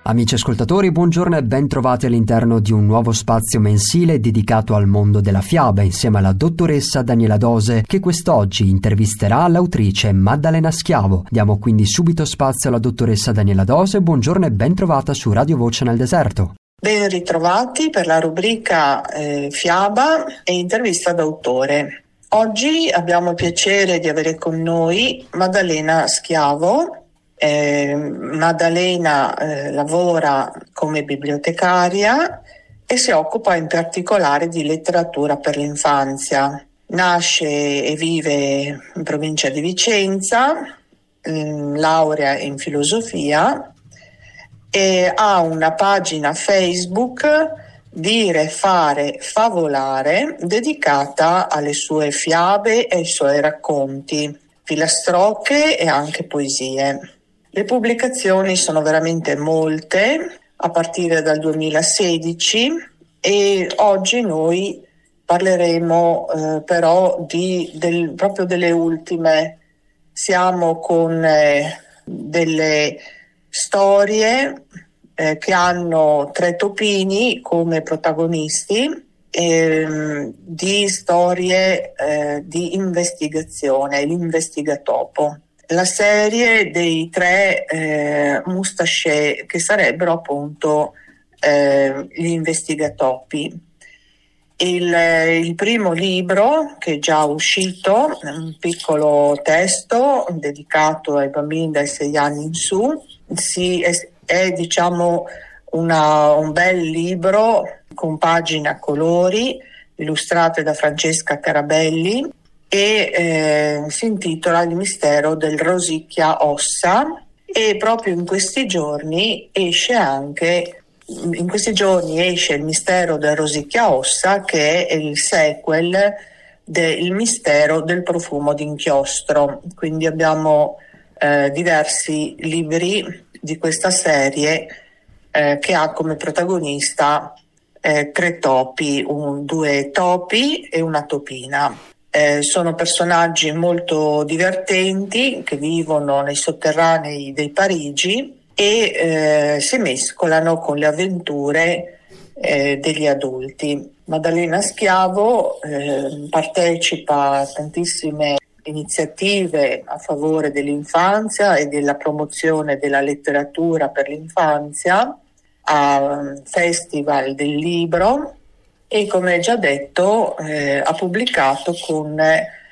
Amici ascoltatori, buongiorno e ben trovati all'interno di un nuovo spazio mensile dedicato al mondo della fiaba insieme alla dottoressa Daniela Dose, che quest'oggi intervisterà l'autrice Maddalena Schiavo. Diamo quindi subito spazio alla dottoressa Daniela Dose. Buongiorno e ben trovata su Radio Voce nel Deserto. Ben ritrovati per la rubrica Fiaba e intervista d'autore. Oggi abbiamo il piacere di avere con noi Maddalena Schiavo. Maddalena lavora come bibliotecaria e si occupa in particolare di letteratura per l'infanzia. Nasce e vive in provincia di Vicenza, laurea in filosofia e ha una pagina Facebook Dire, Fare, Favolare dedicata alle sue fiabe e ai suoi racconti, filastrocche e anche poesie. Le pubblicazioni sono veramente molte, a partire dal 2016, e oggi noi parleremo però proprio delle ultime. Siamo con delle storie che hanno tre topini come protagonisti, di storie di investigazione, l'investigatopo. La serie dei tre Mustachè, che sarebbero appunto gli investigatopi. Il primo libro, che è già uscito, un piccolo testo dedicato ai bambini dai 6 anni in su, è diciamo un bel libro con pagine a colori illustrate da Francesca Carabelli e si intitola Il mistero del Rosicchia Ossa, e proprio in questi giorni esce Il mistero del Rosicchia Ossa, che è il sequel del mistero del profumo d'inchiostro. Quindi abbiamo diversi libri di questa serie che ha come protagonista tre topi, due topi e una topina. Sono personaggi molto divertenti che vivono nei sotterranei di Parigi e si mescolano con le avventure degli adulti. Maddalena Schiavo partecipa a tantissime iniziative a favore dell'infanzia e della promozione della letteratura per l'infanzia, a festival del libro, e come già detto ha pubblicato con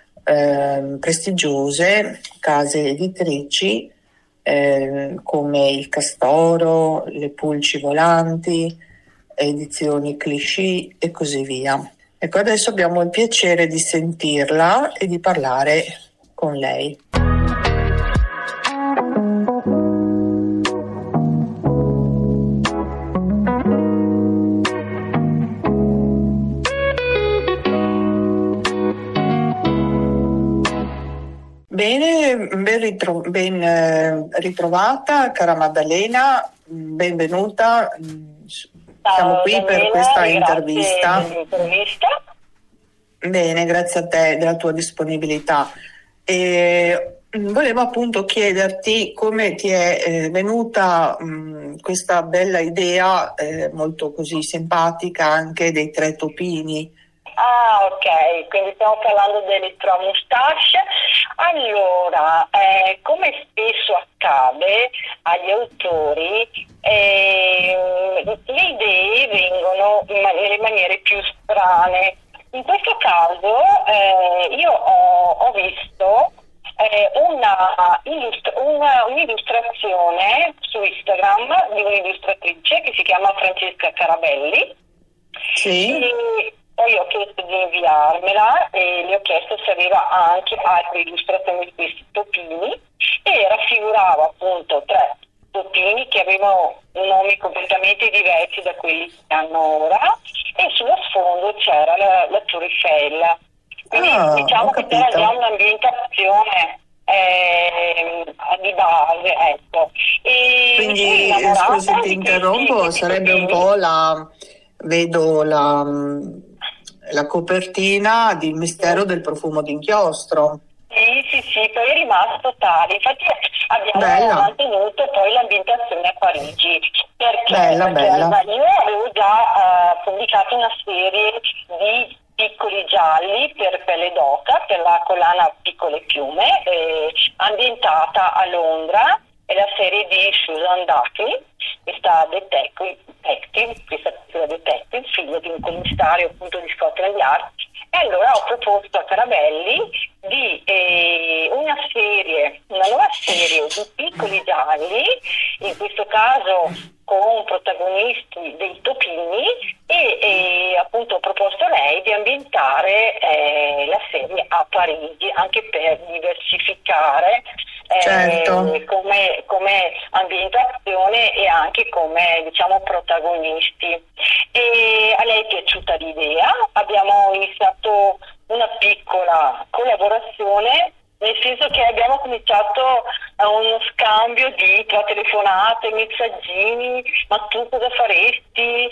prestigiose case editrici come il Castoro, le Pulci Volanti, edizioni Clichy e così via. Ecco, adesso abbiamo il piacere di sentirla e di parlare con lei. Bene, ben ritrovata, cara Maddalena, benvenuta. Siamo qui Daniela, per questa intervista. Dell'intervista. Bene, grazie a te della tua disponibilità. E volevo appunto chiederti come ti è venuta questa bella idea, molto così simpatica, anche dei tre topini. Ah, ok, quindi stiamo parlando delle tre mustache. Allora, come spesso accade agli autori, le idee vengono nelle maniere più strane. In questo caso io ho visto un'illustrazione su Instagram di un'illustratrice che si chiama Francesca Carabelli. Sì. E poi ho chiesto di inviarmela e le ho chiesto se aveva anche altre illustrazioni di questi topini, e raffigurava appunto tre topini che avevano nomi completamente diversi da quelli che hanno ora, e sullo sfondo c'era la Tour Eiffel. Quindi diciamo che c'era già un'ambientazione di base, ecco. E quindi, scusi, ti interrompo, sarebbe un po' vedo la copertina di Il mistero del profumo d'inchiostro. Sì, poi è rimasto tale. Infatti abbiamo mantenuto poi l'ambientazione a Parigi. Perché? Bella. Io avevo già pubblicato una serie di piccoli gialli per Pelle d'Oca, per la collana Piccole Piume, ambientata a Londra. È la serie di Susan Duffy, questa detective, figlia di un commissario appunto di Scotland Yard. E allora ho proposto a Carabelli di una nuova serie di piccoli gialli, in questo caso con protagonisti dei topini, e appunto ho proposto a lei di ambientare la serie a Parigi, anche per diversificare come ambientazione e anche come, diciamo, protagonisti. E a lei è piaciuta l'idea, abbiamo iniziato una piccola collaborazione, nel senso che abbiamo cominciato uno scambio di telefonate, messaggini: ma tu cosa faresti,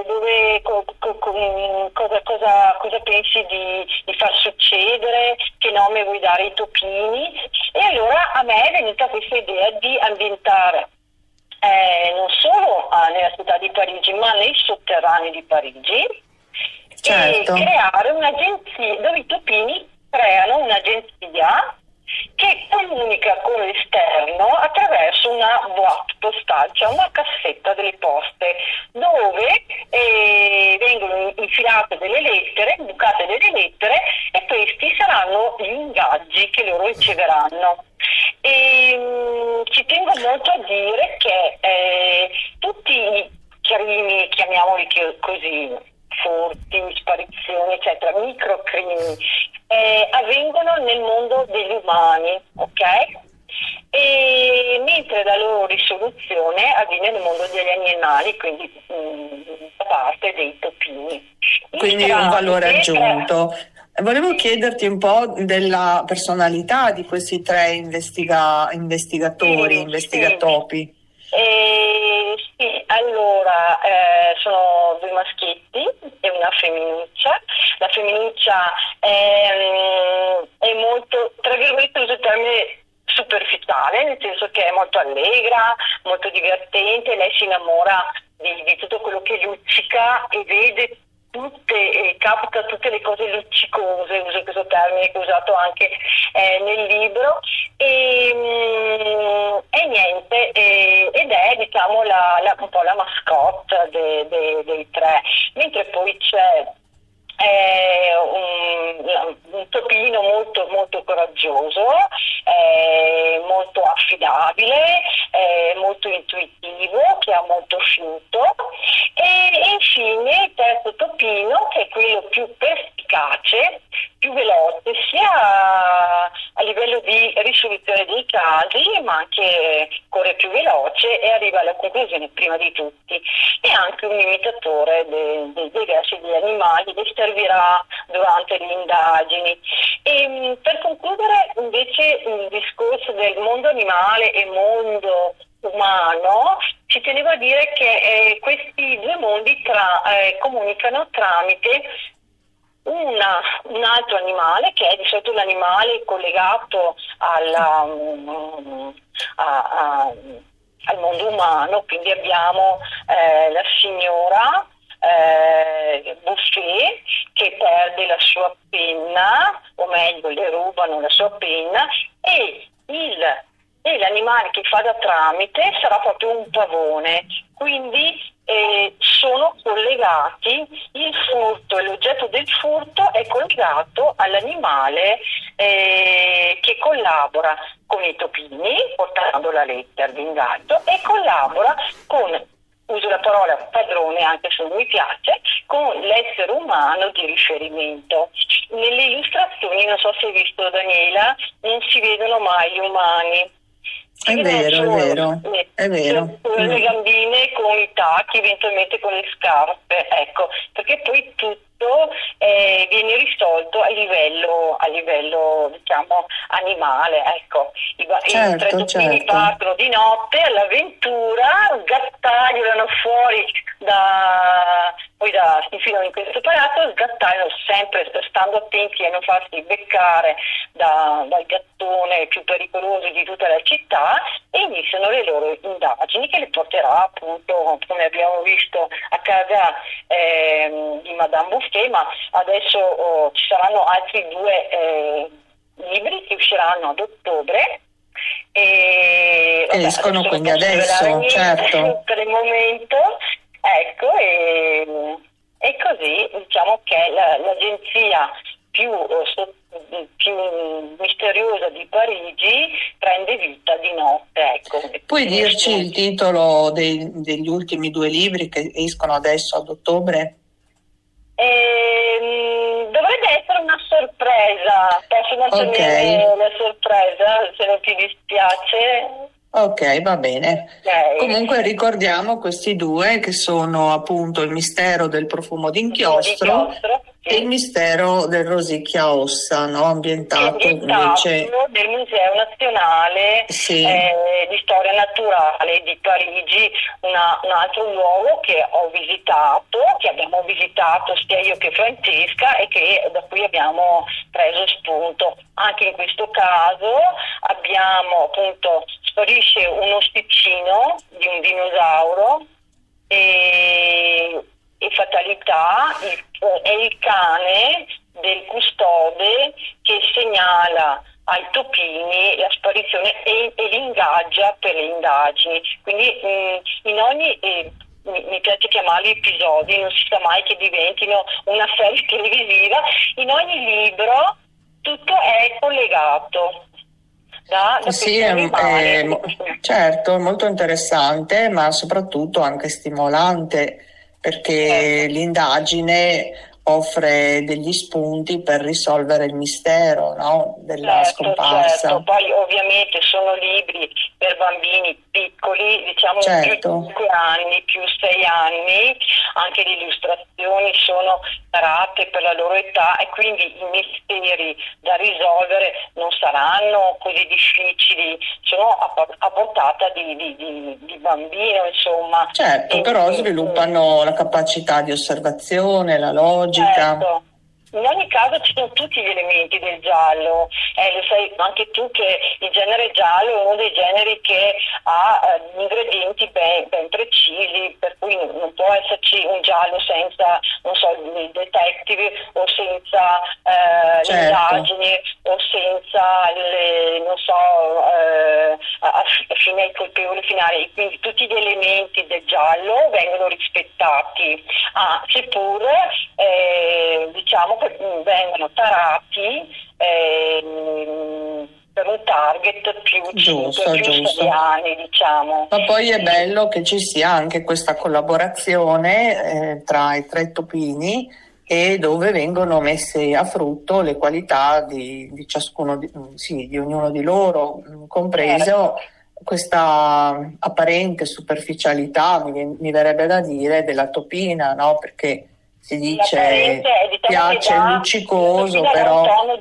cosa pensi di far succedere, che nome vuoi dare ai topini? E allora a me è venuta questa idea di ambientare non solo nella città di Parigi, ma nei sotterranei di Parigi, e creare un'agenzia dove i topini creano un'agenzia che comunica con l'esterno attraverso una boîte postale, cioè una cassetta delle poste, dove vengono infilate delle lettere, bucate delle lettere, e questi saranno gli ingaggi che loro riceveranno. E ci tengo molto a dire che tutti i crimini, chiamiamoli così, furti, sparizioni, eccetera, microcrimini, avvengono nel mondo degli umani, ok? E mentre la loro risoluzione avviene nel mondo degli animali, quindi da parte dei topini. Quindi un valore aggiunto. Volevo chiederti un po' della personalità di questi tre investigatopi. Sì, allora sono due maschietti e una femminuccia. La femminuccia è molto, tra virgolette, uso il termine superficiale, nel senso che è molto allegra, molto divertente. Lei si innamora di tutto quello che luccica e vede capta tutte le cose luccicose, uso questo termine che ho usato anche nel libro, e niente, ed è, diciamo, un po' la mascotte dei tre, mentre poi c'è un topino molto molto coraggioso, molto affidabile, molto intuitivo, che ha molto fiuto, e infine il terzo topino, che è quello più perspicace, più veloce, sia a livello di risoluzione dei casi, ma anche corre più veloce e arriva alla conclusione prima di tutti. È anche un imitatore dei versi degli animali, che servirà durante le indagini. E per concludere invece il discorso del mondo animale e mondo umano, ci tenevo a dire che questi due mondi comunicano tramite un altro animale, che è di solito l'animale collegato al mondo umano. Quindi abbiamo la signora Buffet, che perde la sua penna, o meglio le rubano la sua penna, e l'animale che fa da tramite sarà proprio un pavone. Quindi sono collegati, il furto e l'oggetto del furto è collegato all'animale che collabora con i topini, portando la lettera di ingaggio, e collabora con, uso la parola padrone anche se non mi piace, con l'essere umano di riferimento. Nelle illustrazioni, non so se hai visto, Daniela, non si vedono mai gli umani. È vero. Le gambine con i tacchi, eventualmente con le scarpe, ecco, perché poi tutto viene risolto a livello diciamo animale, ecco. I tre topini partono di notte all'avventura, gattagliolano fuori si infilano in questo palazzo, sgattaiano sempre stando attenti a non farsi beccare dal gattone più pericoloso di tutta la città, e iniziano le loro indagini che le porterà appunto, come abbiamo visto, a casa di Madame Bouffé, ma adesso ci saranno altri 2 libri che usciranno ad ottobre. E escono quindi adesso, certo. Per il momento, ecco, e così diciamo che l'agenzia più misteriosa di Parigi prende vita di notte, ecco. Puoi dirci il titolo degli ultimi 2 libri che escono adesso ad ottobre? Dovrebbe essere una sorpresa, posso mantenere la sorpresa se non ti dispiace? Ok, va bene. Okay. Comunque ricordiamo questi 2 che sono appunto Il mistero del profumo d'inchiostro e Il mistero del Rosicchia Ossa, no? Ambientato invece del Museo Nazionale di Storia Naturale di Parigi, un altro luogo che abbiamo visitato sia io che Francesca, e da cui abbiamo preso spunto. Anche in questo caso sparisce un ossicino di un dinosauro e fatalità, è il cane del custode che segnala ai topini la sparizione e li ingaggia per le indagini. Quindi in ogni mi piace chiamarli episodi, non si sa mai che diventino una serie televisiva, in ogni libro tutto è collegato. Sì, certo, è molto interessante, ma soprattutto anche stimolante, perché l'indagine offre degli spunti per risolvere il mistero, no? Della scomparsa. Certo. Poi ovviamente sono libri per bambini piccoli, diciamo più 5 anni, più 6 anni, anche le illustrazioni sono tarate per la loro età, e quindi i misteri da risolvere non saranno così difficili, sono a portata di bambino, insomma. Certo, però sviluppano la capacità di osservazione, la logica. Certo. In ogni caso ci sono tutti gli elementi del giallo, lo sai anche tu che il genere giallo è uno dei generi che ha ingredienti ben precisi, per cui non può esserci un giallo senza, non so, il detective, o senza le indagini, o senza fine il colpevole finale. E quindi tutti gli elementi del giallo vengono rispettati, seppur diciamo che vengono tarati per un target più giusto. seriani, diciamo. Ma poi è bello che ci sia anche questa collaborazione tra i 3 topini, e dove vengono messe a frutto le qualità di ciascuno di ognuno di loro, compreso questa apparente superficialità, mi verrebbe da dire, della topina, no? Perché si dice piace il luccicoso, però un tono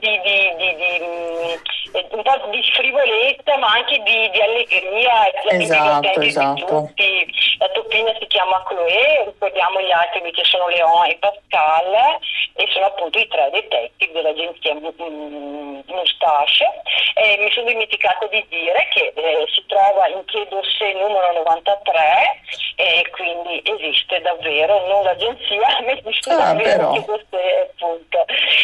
un po' di frivolezza, ma anche di allegria e esatto. di tutti. La topina si chiama Chloé, ricordiamo gli altri che sono Leon e Pascal, e sono appunto i 3 detective dell'agenzia Moustache. Mi sono dimenticato di dire che si trova in Quai d'Orsay numero 93, e quindi esiste davvero, non l'agenzia, ma esiste davvero Quai d'Orsay, appunto.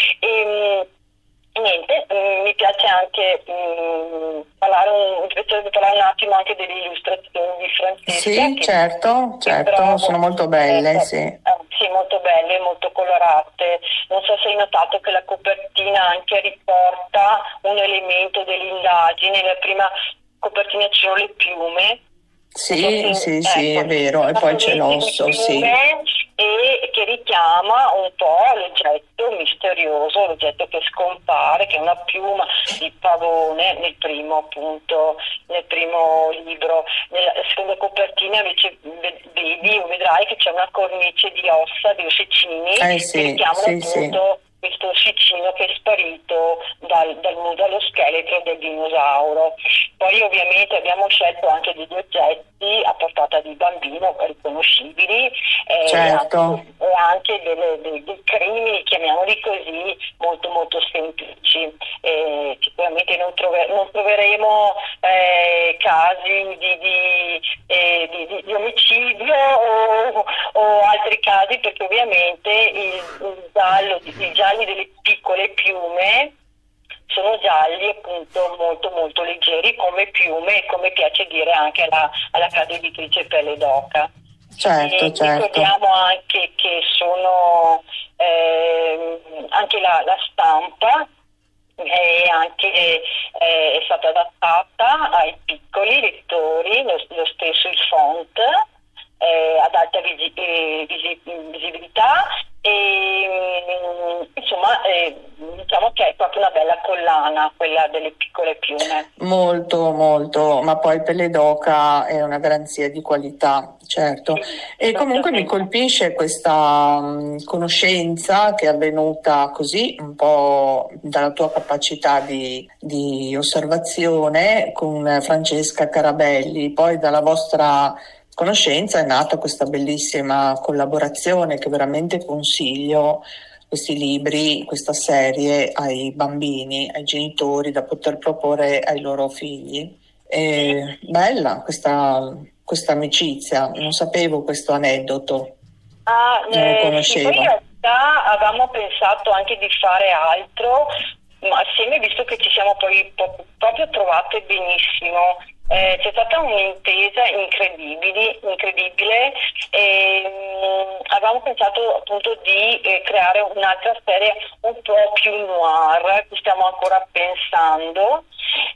Niente, mi piace anche parlare un attimo anche delle illustrazioni di Francesca. Sì, certo, sono molto belle, sì, molto belle, molto colorate. Non so se hai notato che la copertina anche riporta un elemento dell'indagine. Nella prima copertina ci sono le piume. Sì, è vero, e poi c'è l'osso, e che richiama un po' l'oggetto misterioso, l'oggetto che scompare, che è una piuma di pavone nel primo libro. Nella seconda copertina invece vedrai che c'è una cornice di ossa, di ossicini, che richiamano appunto questo ossicino che è sparito dallo scheletro del dinosauro. poi ovviamente abbiamo scelto anche degli oggetti a portata di bambino riconoscibili, Certo. e anche dei crimini, chiamiamoli così, molto molto semplici. Sicuramente non troveremo casi di omicidio o altri casi, perché ovviamente i gialli delle piccole piume sono gialli appunto molto molto leggeri come piume, e come piace dire anche alla casa editrice Pelle d'Oca. Certo, certo. Ricordiamo anche che sono anche la stampa è stata adattata ai piccoli lettori, lo stesso il font ad alta visibilità, e insomma diciamo che è proprio una bella collana quella delle piccole piume. Molto, molto, ma poi Pelle d'Oca è una garanzia di qualità, certo. E comunque mi colpisce questa conoscenza che è avvenuta così, un po' dalla tua capacità di osservazione con Francesca Carabelli, poi dalla vostra conoscenza è nata questa bellissima collaborazione che veramente consiglio, questi libri, questa serie ai bambini, ai genitori da poter proporre ai loro figli. È bella questa amicizia, non sapevo questo aneddoto, non lo conoscevo. Sì, poi in realtà avevamo pensato anche di fare altro, ma assieme, visto che ci siamo poi proprio trovate benissimo. C'è stata un'intesa incredibile e avevamo pensato appunto di creare un'altra serie un po' più noir, ci stiamo ancora pensando,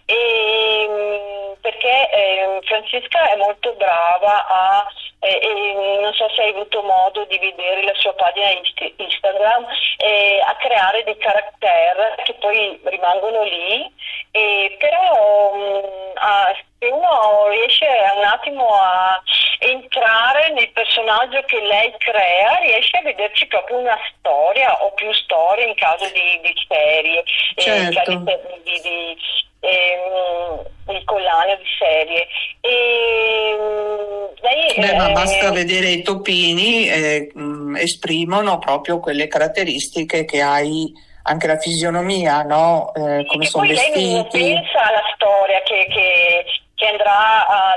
perché Francesca è molto brava non so se hai avuto modo di vedere la sua pagina Instagram, a creare dei caratteri che poi rimangono lì, però se uno riesce un attimo a entrare nel personaggio che lei crea, riesce a vederci proprio una storia o più storie in caso di serie, Certo. di collane di serie. Ma basta vedere i topini, esprimono proprio quelle caratteristiche che hai, anche la fisionomia, no? Come sono vestiti. Poi lei non pensa alla storia che andrà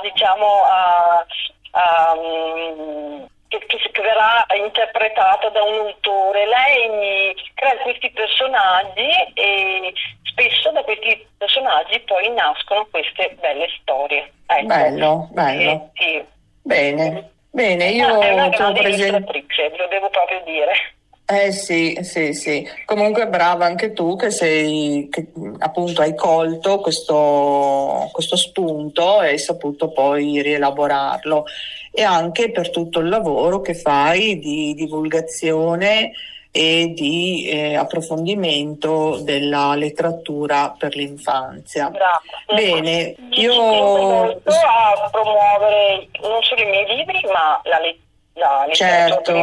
che verrà interpretata da un autore. Lei crea questi personaggi e spesso da questi personaggi poi nascono queste belle storie. Ecco. Bello. Sì. Bene, io è una ti ho grande presentato. illustratrice, lo devo proprio dire. Sì. Comunque brava anche tu che appunto hai colto questo spunto e hai saputo poi rielaborarlo, e anche per tutto il lavoro che fai di divulgazione e di approfondimento della letteratura per l'infanzia. Brava. Bene, Ci tengo molto a promuovere non solo i miei libri, ma la letteratura Certo.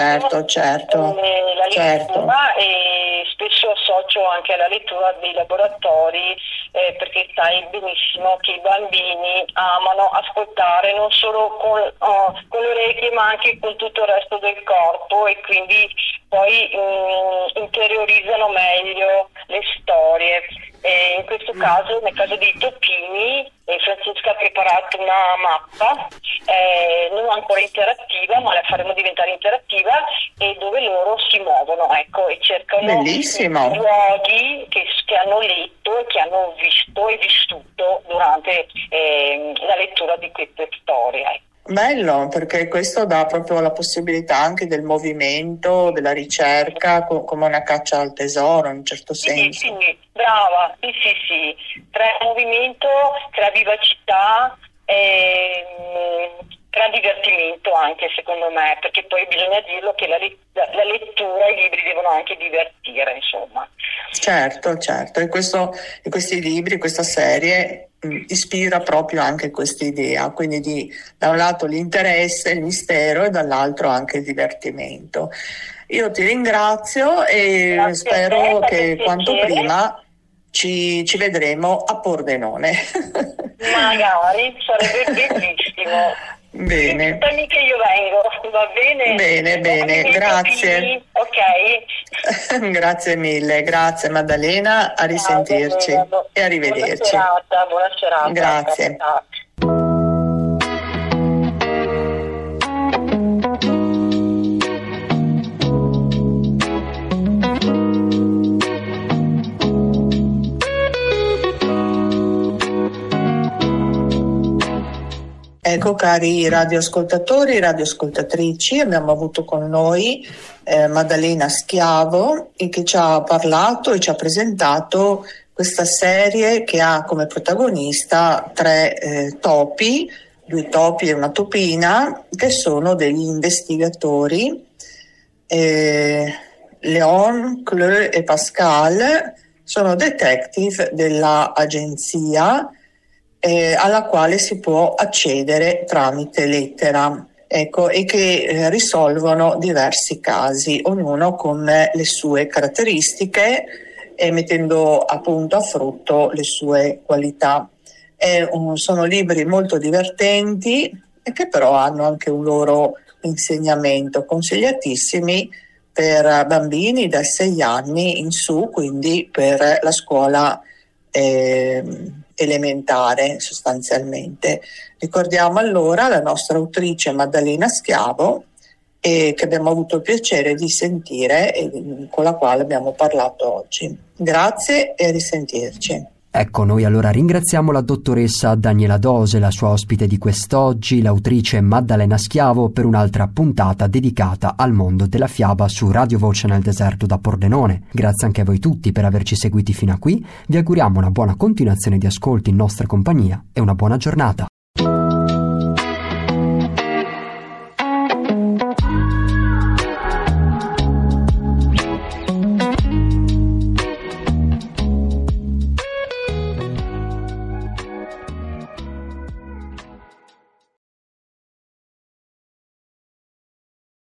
la lettura, e spesso associo anche alla lettura dei laboratori, perché sai benissimo che i bambini amano ascoltare non solo con le orecchie ma anche con tutto il resto del corpo, e quindi poi interiorizzano meglio le storie. In questo caso, nel caso dei topini, Francesca ha preparato una mappa non ancora interattiva, ma la faremo diventare interattiva, e dove loro si muovono, ecco, e cercano luoghi che hanno letto e che hanno visto e vissuto durante la lettura di queste storie. Ecco. Bello, perché questo dà proprio la possibilità anche del movimento, della ricerca, come una caccia al tesoro in un certo senso. Sì, brava, sì. Crea movimento, crea vivacità, crea divertimento anche, secondo me, perché poi bisogna dirlo che la lettura e i libri devono anche divertire, insomma. Certo, e questi libri, questa serie ispira proprio anche questa idea, quindi da un lato l'interesse, il mistero, e dall'altro anche il divertimento. Io ti ringrazio e spero che quanto prima ci vedremo a Pordenone. Magari, sarebbe bellissimo. Bene. Dimmi che io vengo, va bene? Bene, grazie. Ok. Grazie mille, grazie Maddalena, a risentirci e arrivederci. Buona serata. Grazie. Ecco, cari radioascoltatori, radioascoltatrici, abbiamo avuto con noi Maddalena Schiavo, che ci ha parlato e ci ha presentato questa serie che ha come protagonista 3 topi, 2 topi e una topina, che sono degli investigatori, Léon, Cleux e Pascal, sono detective dell'agenzia alla quale si può accedere tramite lettera, ecco, e che risolvono diversi casi, ognuno con le sue caratteristiche e mettendo appunto a frutto le sue qualità. Sono libri molto divertenti e che però hanno anche un loro insegnamento, consigliatissimi per bambini da 6 anni in su, quindi per la scuola elementare sostanzialmente. Ricordiamo allora la nostra autrice Maddalena Schiavo, che abbiamo avuto il piacere di sentire e con la quale abbiamo parlato oggi. Grazie e a risentirci. Ecco, noi allora ringraziamo la dottoressa Daniela Dose, la sua ospite di quest'oggi, l'autrice Maddalena Schiavo, per un'altra puntata dedicata al mondo della fiaba su Radio Voce nel Deserto da Pordenone. Grazie anche a voi tutti per averci seguiti fino a qui, vi auguriamo una buona continuazione di ascolti in nostra compagnia e una buona giornata.